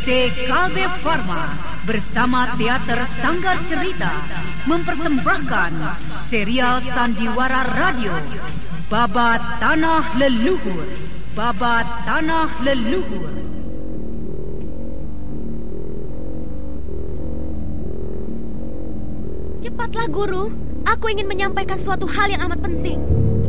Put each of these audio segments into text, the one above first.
PT Kalbe Farma bersama Teater Sanggar Cerita mempersembahkan serial Sandiwara Radio Babat Tanah Leluhur. Babat Tanah Leluhur. Cepatlah guru, aku ingin menyampaikan suatu hal yang amat penting.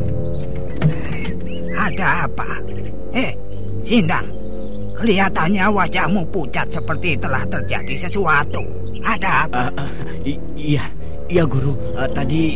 Ada apa? Sindang, kelihatannya wajahmu pucat seperti telah terjadi sesuatu. Ada apa? Iya guru. Tadi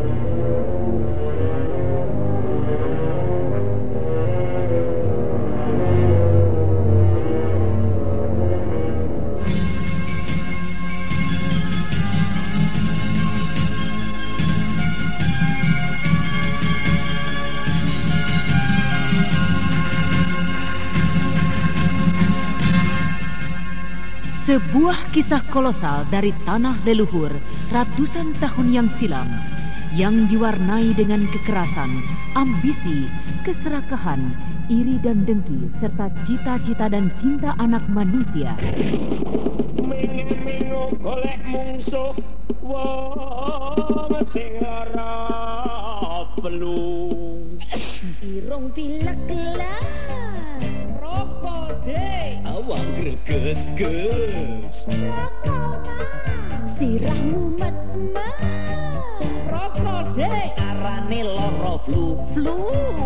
sebuah kisah kolosal dari tanah leluhur ratusan tahun yang silam yang diwarnai dengan kekerasan, ambisi, keserakahan, iri dan dengki serta cita-cita dan cinta anak manusia. Mingo golek mungsuh wong sing lara pelung. Irung pilek lah. Rokok deh. Awang greges-ges. Rokok sirahmu met-met. Rokok deh. Arane loro flu.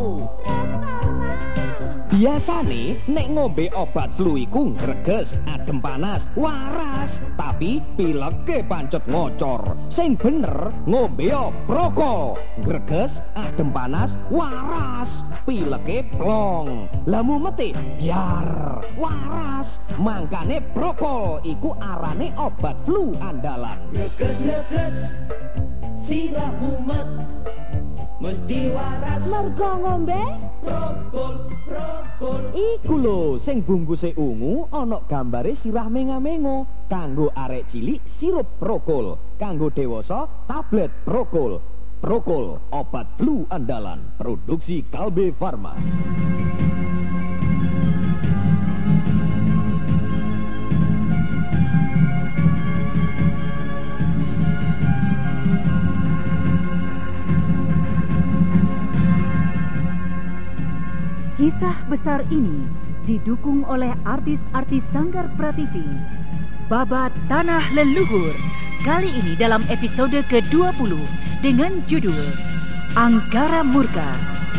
Biasane nek ngombe obat flu iku greges, adem panas, waras, tapi pileke pancet ngocor. Sing bener ngombe proko, greges, adem panas, waras, pileke plong. Lah mumete biar waras. Mangkane proko iku arane obat flu andalan. Greges, sirah mumet mesti waras. Mergo ngombe Prokol. iku lho sing bungkuse ungu ana gambare sirah menga-mengo. Kanggo arek cilik sirup prokol, kanggo dewasa tablet prokol. Prokol, obat flu andalan, produksi Kalbe Farma. Kisah besar ini didukung oleh artis-artis Sanggar Prativi. Babat Tanah Leluhur, kali ini dalam episode ke-20 dengan judul Anggara Murka.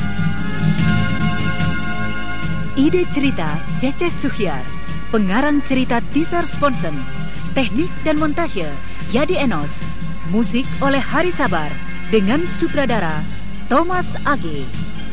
Ide cerita Cece Suhyar, pengarang cerita Tisar Sponsen, teknik dan montase Yadi Enos, musik oleh Hari Sabar dengan sutradara Thomas Age.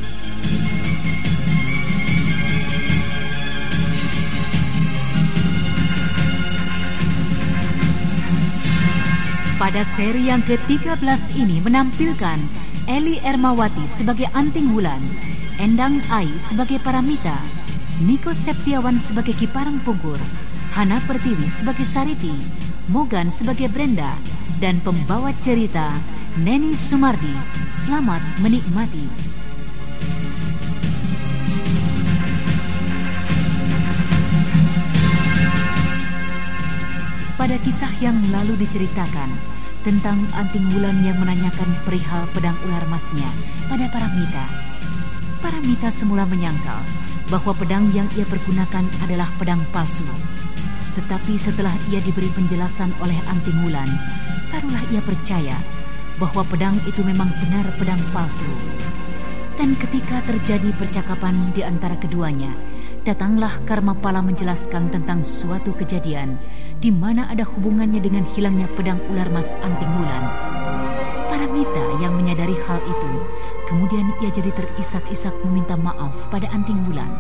Pada seri yang ke-13 ini menampilkan Eli Ermawati sebagai Anting Wulan, Endang Ai sebagai Paramita, Niko Septiawan sebagai Kiparang Pungkur, Hana Pertiwi sebagai Sariti, Mogan sebagai Brenda, dan pembawa cerita Neni Sumardi. Selamat menikmati. Pada kisah yang lalu diceritakan tentang Anting Wulan yang menanyakan perihal pedang ular emasnya pada Paramita. Paramita semula menyangkal bahwa pedang yang ia pergunakan adalah pedang palsu. Tetapi setelah ia diberi penjelasan oleh Anting Wulan, barulah ia percaya bahwa pedang itu memang benar pedang palsu. Dan ketika terjadi percakapan di antara keduanya, datanglah Karmapala menjelaskan tentang suatu kejadian di mana ada hubungannya dengan hilangnya pedang ular mas Anting Wulan. Paramita yang menyadari hal itu, kemudian ia jadi terisak-isak meminta maaf pada Anting Wulan.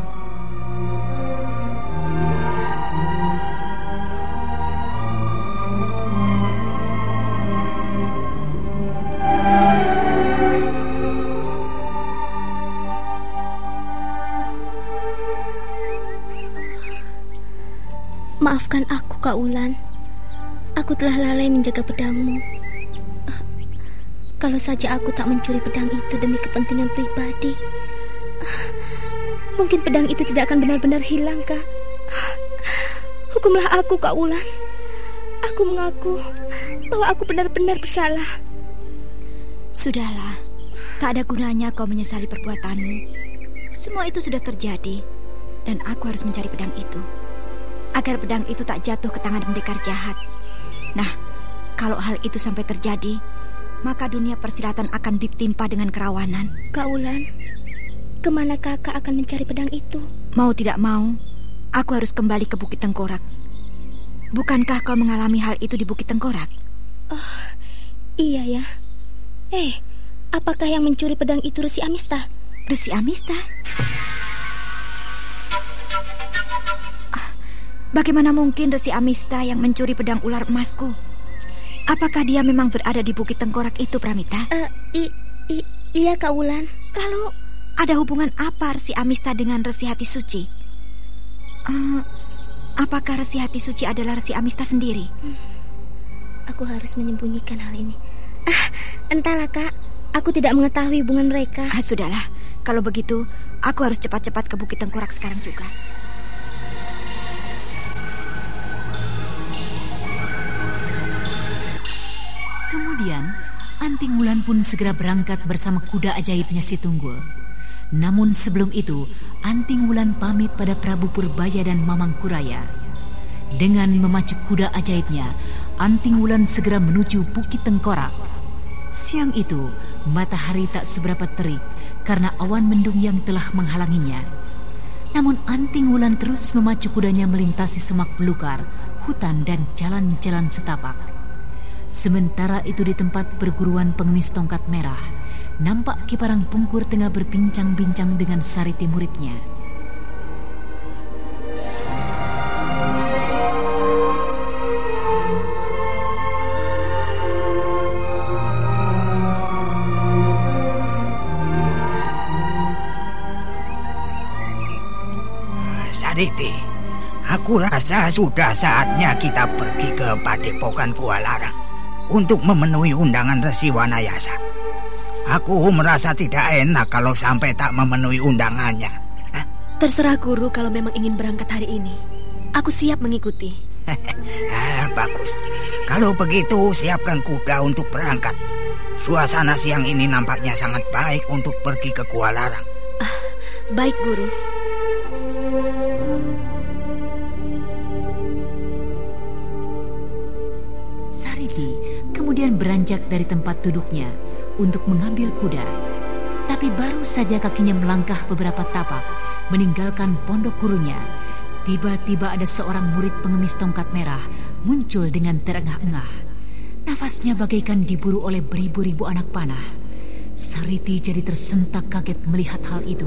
Maafkan aku, Kak Wulan. Aku telah lalai menjaga pedangmu. Kalau saja aku tak mencuri pedang itu demi kepentingan pribadi, mungkin pedang itu tidak akan benar-benar hilang, Kak. Hukumlah aku, Kak Wulan. Aku mengaku bahwa aku benar-benar bersalah. Sudahlah, tak ada gunanya kau menyesali perbuatanmu. Semua itu sudah terjadi, dan aku harus mencari pedang itu, agar pedang itu tak jatuh ke tangan pendekar jahat. Nah, kalau hal itu sampai terjadi, maka dunia persilatan akan ditimpa dengan kerawanan. Kak Wulan, kemana kakak akan mencari pedang itu? Mau tidak mau, aku harus kembali ke Bukit Tengkorak. Bukankah kau mengalami hal itu di Bukit Tengkorak? Oh, iya ya. Apakah yang mencuri pedang itu Resi Amista? Resi Amista? Bagaimana mungkin Resi Amista yang mencuri pedang ular emasku? Apakah dia memang berada di Bukit Tengkorak itu, Pramita? Iya, Kak Wulan. Lalu, ada hubungan apa Resi Amista dengan Resi Hati Suci? Apakah Resi Hati Suci adalah Resi Amista sendiri? Aku harus menyembunyikan hal ini. Entahlah, Kak. Aku tidak mengetahui hubungan mereka. Sudahlah. Kalau begitu, aku harus cepat-cepat ke Bukit Tengkorak sekarang juga. Kemudian, Anting Wulan pun segera berangkat bersama kuda ajaibnya si Tunggul. Namun sebelum itu, Anting Wulan pamit pada Prabu Purbaya dan Mamang Kuraya. Dengan memacu kuda ajaibnya, Anting Wulan segera menuju Bukit Tengkorak. Siang itu, matahari tak seberapa terik karena awan mendung yang telah menghalanginya. Namun Anting Wulan terus memacu kudanya melintasi semak belukar, hutan dan jalan-jalan setapak. Sementara itu di tempat perguruan pengemis tongkat merah, nampak Ki Parang Pungkur tengah berbincang-bincang dengan Sariti muridnya. Sariti, aku rasa sudah saatnya kita pergi ke Padepokan Gua Larang untuk memenuhi undangan Resi Wanayasa. Aku merasa tidak enak kalau sampai tak memenuhi undangannya. Terserah guru kalau memang ingin berangkat hari ini. Aku siap mengikuti. Bagus. Kalau begitu siapkan kuda untuk berangkat. Suasana siang ini nampaknya sangat baik untuk pergi ke Gua Larang. Baik, guru. Sariti kemudian beranjak dari tempat duduknya untuk mengambil kuda. Tapi baru saja kakinya melangkah beberapa tapak meninggalkan pondok gurunya, tiba-tiba ada seorang murid pengemis tongkat merah muncul dengan terengah-engah. Nafasnya bagaikan diburu oleh beribu-ribu anak panah. Sariti jadi tersentak kaget melihat hal itu.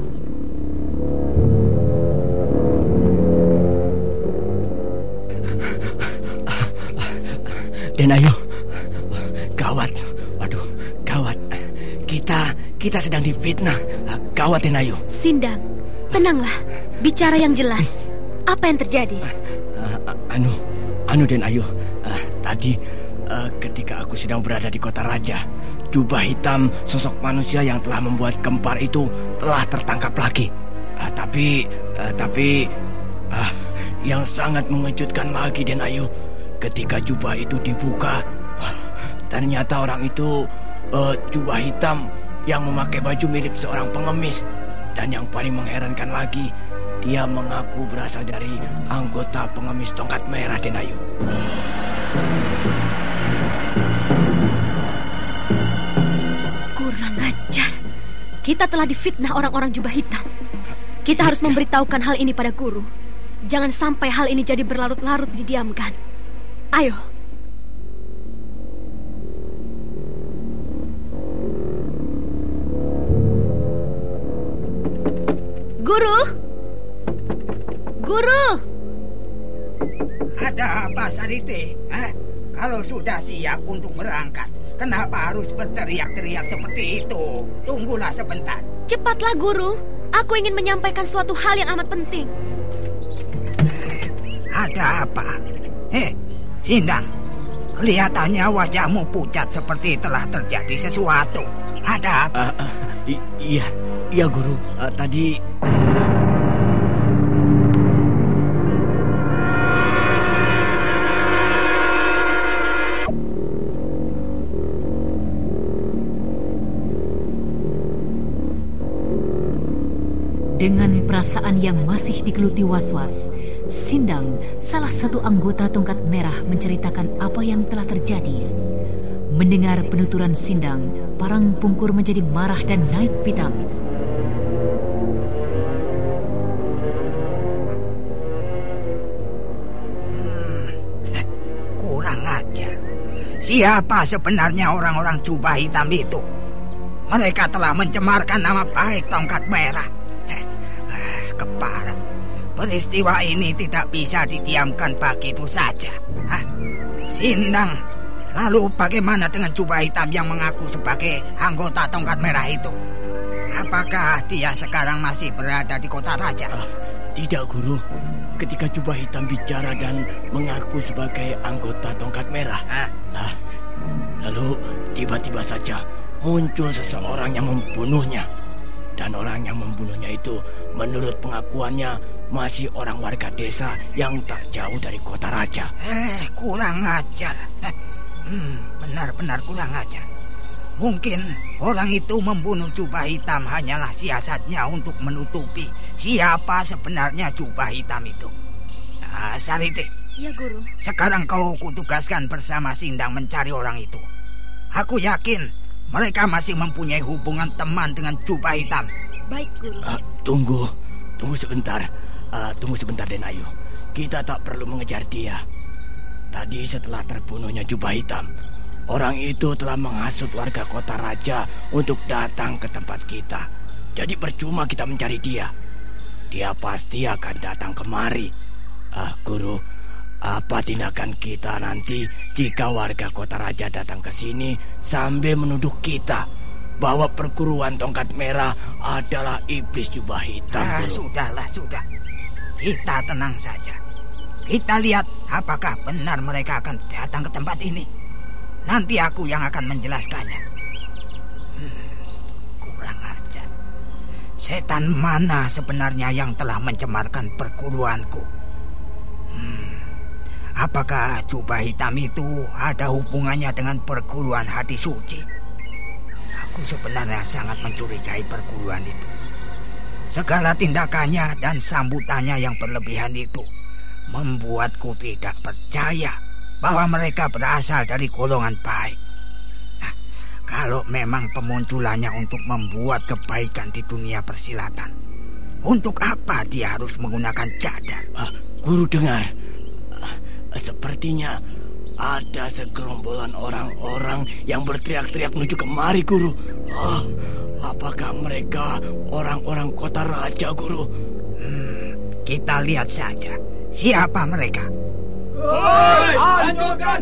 Den Ayu, gawat. Waduh, gawat. Kita sedang difitnah. Gawat, Den Ayu. Sindang, tenanglah. Bicara yang jelas. Apa yang terjadi? Anu Den Ayu. Tadi ketika aku sedang berada di kota raja, jubah hitam sosok manusia yang telah membuat kempar itu telah tertangkap lagi. Tapi yang sangat mengejutkan lagi, Den Ayu, ketika jubah itu dibuka, ternyata orang itu jubah hitam yang memakai baju mirip seorang pengemis. Dan yang paling mengherankan lagi, dia mengaku berasal dari anggota pengemis tongkat merah, Den Ayu. Kurang ajar. Kita telah difitnah orang-orang jubah hitam. Kita harus memberitahukan hal ini pada guru. Jangan sampai hal ini jadi berlarut-larut didiamkan. Ayo. Guru! Guru! Ada apa, Sariti? Kalau sudah siap untuk berangkat, kenapa harus berteriak-teriak seperti itu? Tunggulah sebentar. Cepatlah, Guru. Aku ingin menyampaikan suatu hal yang amat penting. Ada apa? Sindang, kelihatannya wajahmu pucat seperti telah terjadi sesuatu. Ada apa? Iya, Guru. Tadi Dengan perasaan yang masih digeluti was-was, Sindang, salah satu anggota Tongkat Merah, menceritakan apa yang telah terjadi. Mendengar penuturan Sindang, Parangpungkur menjadi marah dan naik pitam. Kurang ajar. Siapa sebenarnya orang-orang jubah hitam itu? Mereka telah mencemarkan nama baik Tongkat Merah. Keparat. Peristiwa ini tidak bisa didiamkan begitu saja. Sindang, lalu bagaimana dengan jubah hitam yang mengaku sebagai anggota Tongkat Merah itu? Apakah dia sekarang masih berada di kota raja? Tidak, Guru. Ketika jubah hitam bicara dan mengaku sebagai anggota Tongkat Merah, lalu tiba-tiba saja muncul seseorang yang membunuhnya. Dan orang yang membunuhnya itu menurut pengakuannya masih orang warga desa yang tak jauh dari kota raja. Kurang ajar. Benar-benar kurang ajar. Mungkin orang itu membunuh jubah hitam hanyalah siasatnya untuk menutupi siapa sebenarnya jubah hitam itu. Sariti. Ya, Guru. Sekarang kau kutugaskan bersama Sindang mencari orang itu. Aku yakin mereka masih mempunyai hubungan teman dengan jubah hitam. Baik, Guru. Tunggu sebentar. Tunggu sebentar, Den Ayu. Kita tak perlu mengejar dia. Tadi setelah terbunuhnya jubah hitam, orang itu telah menghasut warga kota raja untuk datang ke tempat kita. Jadi percuma kita mencari dia. Dia pasti akan datang kemari. Guru, apa tindakan kita nanti jika warga kota raja datang ke sini sambil menuduh kita bahwa perguruan Tongkat Merah adalah iblis jubah hitam? Sudahlah. Kita tenang saja. Kita lihat apakah benar mereka akan datang ke tempat ini. Nanti aku yang akan menjelaskannya. Kurang ajar. Setan mana sebenarnya yang telah mencemarkan perguruanku? Apakah jubah hitam itu ada hubungannya dengan perguruan hati suci? Aku sebenarnya sangat mencurigai perguruan itu. Segala tindakannya dan sambutannya yang berlebihan itu membuatku tidak percaya bahwa mereka berasal dari golongan baik. Kalau memang pemunculannya untuk membuat kebaikan di dunia persilatan, untuk apa dia harus menggunakan cadar? Guru dengar. Sepertinya ada segerombolan orang-orang yang berteriak-teriak menuju kemari, Guru. Apakah mereka orang-orang kota raja, Guru? Kita lihat saja. Siapa mereka? Hancurkan!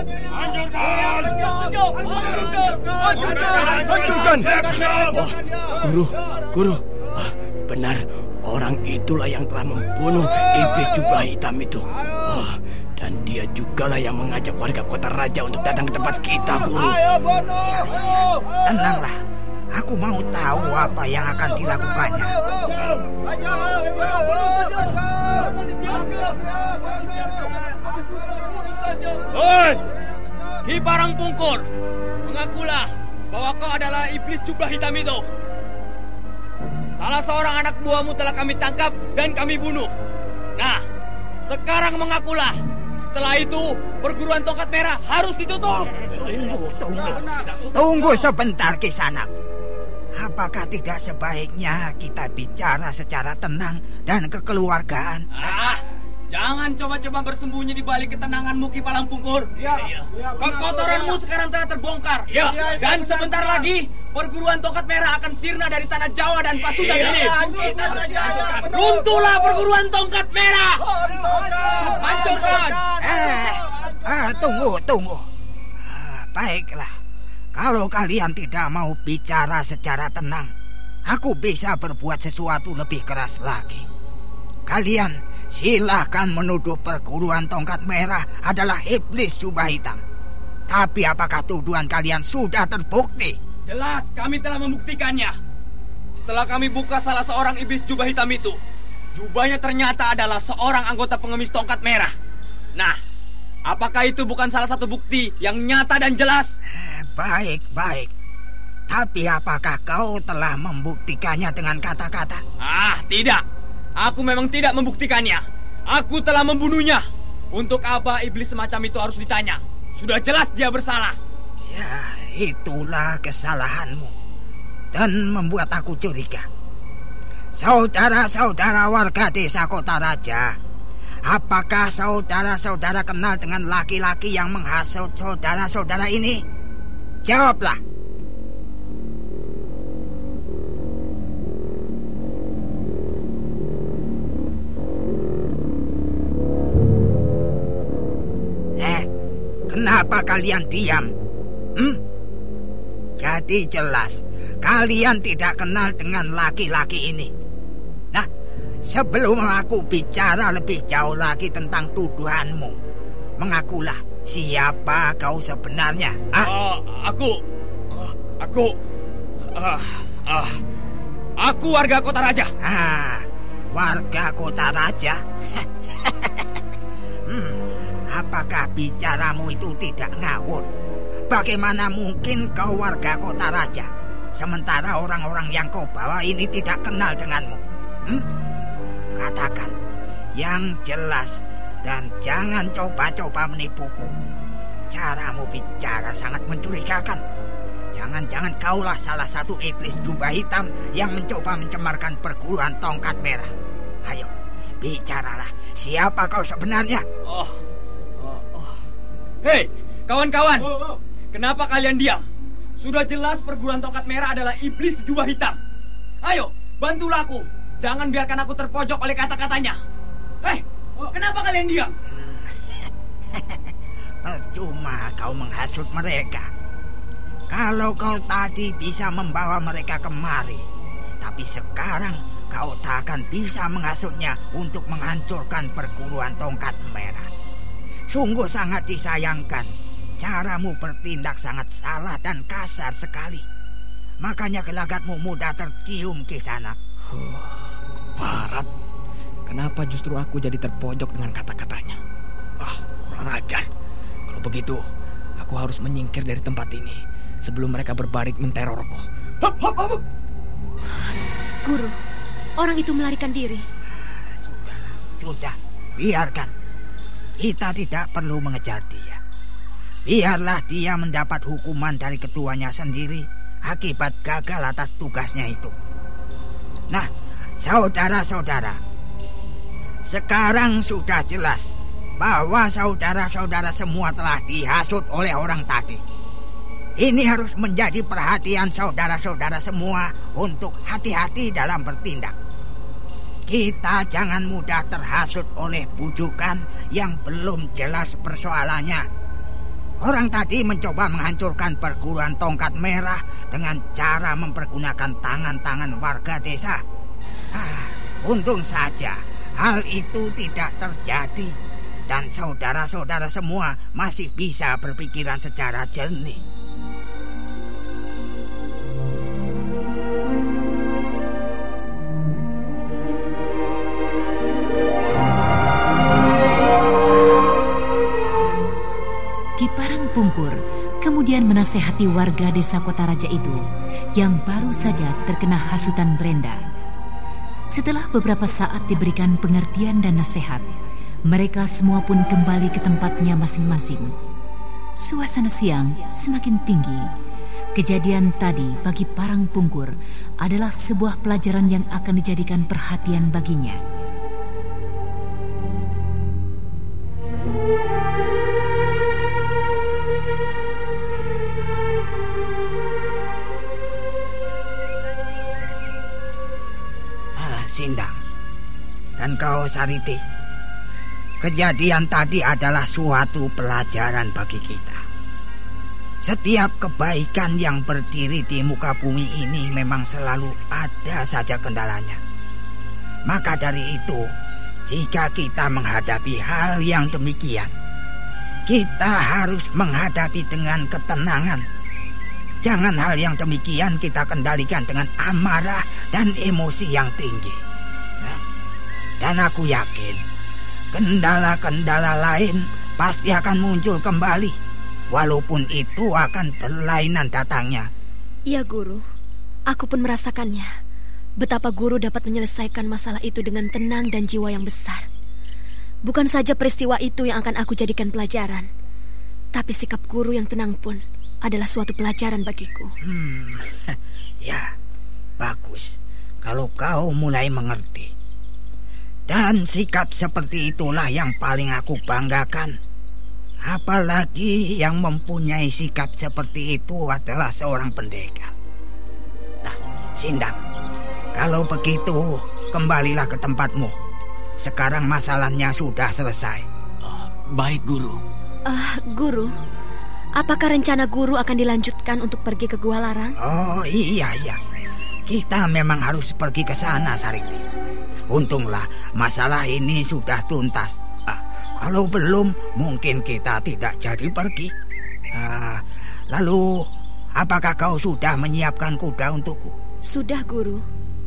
Guru. Benar, orang itulah yang telah membunuh iblis jubah hitam itu. Dan dia jugalah yang mengajak warga kota raja untuk datang ke tempat kita, Guru. Tenanglah. Aku mau tahu apa yang akan dilakukannya. Hei, Ki Parangpungkur, mengakulah bahwa kau adalah iblis jubah hitam itu. Salah seorang anak buahmu telah kami tangkap dan kami bunuh. Nah, sekarang mengakulah. Setelah itu, perguruan Tongkat Merah harus ditutup. Tunggu sebentar, Kisanak. Apakah tidak sebaiknya kita bicara secara tenang dan kekeluargaan? Jangan coba-coba bersembunyi di balik ketenanganmu, Ki Parangpungkur. Kekotoranmu sekarang telah terbongkar. Dan sebentar lagi, perguruan Tongkat Merah akan sirna dari tanah Jawa dan Pasundan ini. Runtuhlah perguruan Tongkat Merah. Hancurkan. Tunggu. Baiklah. Kalau kalian tidak mau bicara secara tenang, aku bisa berbuat sesuatu lebih keras lagi. Kalian silahkan menuduh perguruan Tongkat Merah adalah iblis jubah hitam. Tapi apakah tuduhan kalian sudah terbukti? Jelas, kami telah membuktikannya. Setelah kami buka salah seorang iblis jubah hitam itu, jubahnya ternyata adalah seorang anggota pengemis Tongkat Merah. Nah, apakah itu bukan salah satu bukti yang nyata dan jelas? Baik. Tapi apakah kau telah membuktikannya dengan kata-kata? Tidak. Aku memang tidak membuktikannya. Aku telah membunuhnya. Untuk apa iblis semacam itu harus ditanya? Sudah jelas dia bersalah. Ya, itulah kesalahanmu. Dan membuat aku curiga. Saudara-saudara warga desa Kota Raja, apakah saudara-saudara kenal dengan laki-laki yang menghasut saudara-saudara ini? Jawablah. Kenapa kalian diam? Jadi jelas kalian tidak kenal dengan laki-laki ini. Nah, sebelum aku bicara lebih jauh lagi tentang tuduhanmu, mengakulah siapa kau sebenarnya. Aku warga Kota Raja. Warga Kota Raja? Apakah bicaramu itu tidak ngawur? Bagaimana mungkin kau warga Kota Raja, sementara orang-orang yang kau bawa ini tidak kenal denganmu? Katakan yang jelas dan jangan coba-coba menipuku. Caramu bicara sangat mencurigakan. Jangan-jangan kaulah salah satu iblis jubah hitam yang mencoba mencemarkan perguruan tongkat merah. Ayo, bicaralah. Siapa kau sebenarnya? Hei, kawan-kawan. Kenapa kalian diam? Sudah jelas perguruan tongkat merah adalah iblis jubah hitam. Ayo, bantulah aku. Jangan biarkan aku terpojok oleh kata-katanya. Hei, kenapa kalian diam? Percuma kau menghasut mereka. Kalau kau tadi bisa membawa mereka kemari, tapi sekarang kau tak akan bisa menghasutnya untuk menghancurkan perguruan tongkat merah. Sungguh sangat disayangkan. Caramu bertindak sangat salah dan kasar sekali. Makanya gelagatmu mudah tercium ke sana. Barat. Kenapa justru aku jadi terpojok dengan kata-katanya? Kurang ajar. Kalau begitu, aku harus menyingkir dari tempat ini sebelum mereka berbarik menterorku. Guru, orang itu melarikan diri. Sudah, biarkan. Kita tidak perlu mengejar dia. Biarlah dia mendapat hukuman dari ketuanya sendiri akibat gagal atas tugasnya itu. Nah, saudara-saudara, sekarang sudah jelas bahwa saudara-saudara semua telah dihasut oleh orang tadi. Ini harus menjadi perhatian saudara-saudara semua untuk hati-hati dalam bertindak. Kita jangan mudah terhasut oleh bujukan yang belum jelas persoalannya. Orang tadi mencoba menghancurkan perguruan tongkat merah dengan cara mempergunakan tangan-tangan warga desa. Untung saja hal itu tidak terjadi dan saudara-saudara semua masih bisa berpikiran secara jernih. Ki Parangpungkur kemudian menasehati warga desa Kota Raja itu yang baru saja terkena hasutan Brenda. Setelah beberapa saat diberikan pengertian dan nasihat, mereka semua pun kembali ke tempatnya masing-masing. Suasana siang semakin tinggi. Kejadian tadi bagi Parangpungkur adalah sebuah pelajaran yang akan dijadikan perhatian baginya. Sindang dan kau Sariti, kejadian tadi adalah suatu pelajaran bagi kita. Setiap kebaikan yang berdiri di muka bumi ini memang selalu ada saja kendalanya. Maka dari itu, jika kita menghadapi hal yang demikian, kita harus menghadapi dengan ketenangan. Jangan hal yang demikian kita kendalikan dengan amarah dan emosi yang tinggi. Dan aku yakin kendala-kendala lain pasti akan muncul kembali, walaupun itu akan berlainan datangnya. Iya, Guru. Aku pun merasakannya. Betapa Guru dapat menyelesaikan masalah itu dengan tenang dan jiwa yang besar. Bukan saja peristiwa itu yang akan aku jadikan pelajaran, tapi sikap Guru yang tenang pun adalah suatu pelajaran bagiku. Ya, bagus kalau kau mulai mengerti. Dan sikap seperti itulah yang paling aku banggakan. Apalagi yang mempunyai sikap seperti itu adalah seorang pendekar. Nah, Sindang, kalau begitu kembalilah ke tempatmu. Sekarang masalahnya sudah selesai. Baik, Guru. Guru, apakah rencana Guru akan dilanjutkan untuk pergi ke Gua Larang? Oh iya. Kita memang harus pergi ke sana, Sariti. Untunglah masalah ini sudah tuntas. Kalau belum, mungkin kita tidak jadi pergi. Lalu, apakah kau sudah menyiapkan kuda untukku? Sudah, Guru.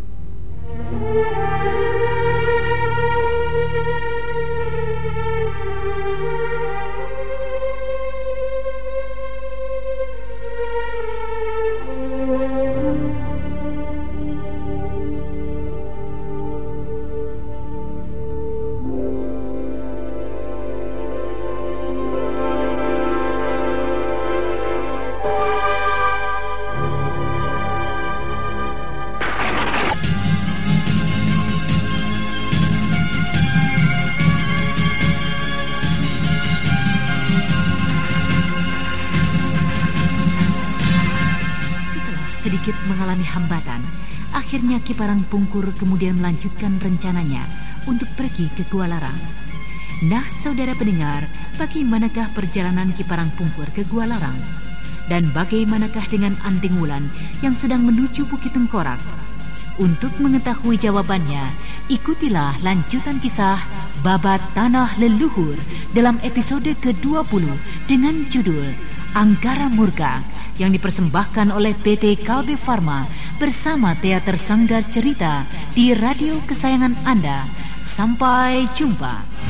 Sedikit mengalami hambatan, akhirnya Ki Parang Pungkur kemudian melanjutkan rencananya untuk pergi ke Gua Larang. Nah, saudara pendengar, bagaimanakah perjalanan Ki Parang Pungkur ke Gua Larang? Dan bagaimanakah dengan Anting Wulan yang sedang menuju Bukit Tengkorak? Untuk mengetahui jawabannya, ikutilah lanjutan kisah Babat Tanah Leluhur dalam episode ke-20 dengan judul Anggara Murka yang dipersembahkan oleh PT Kalbe Farma bersama Teater Sanggar Cerita di radio kesayangan Anda. Sampai jumpa.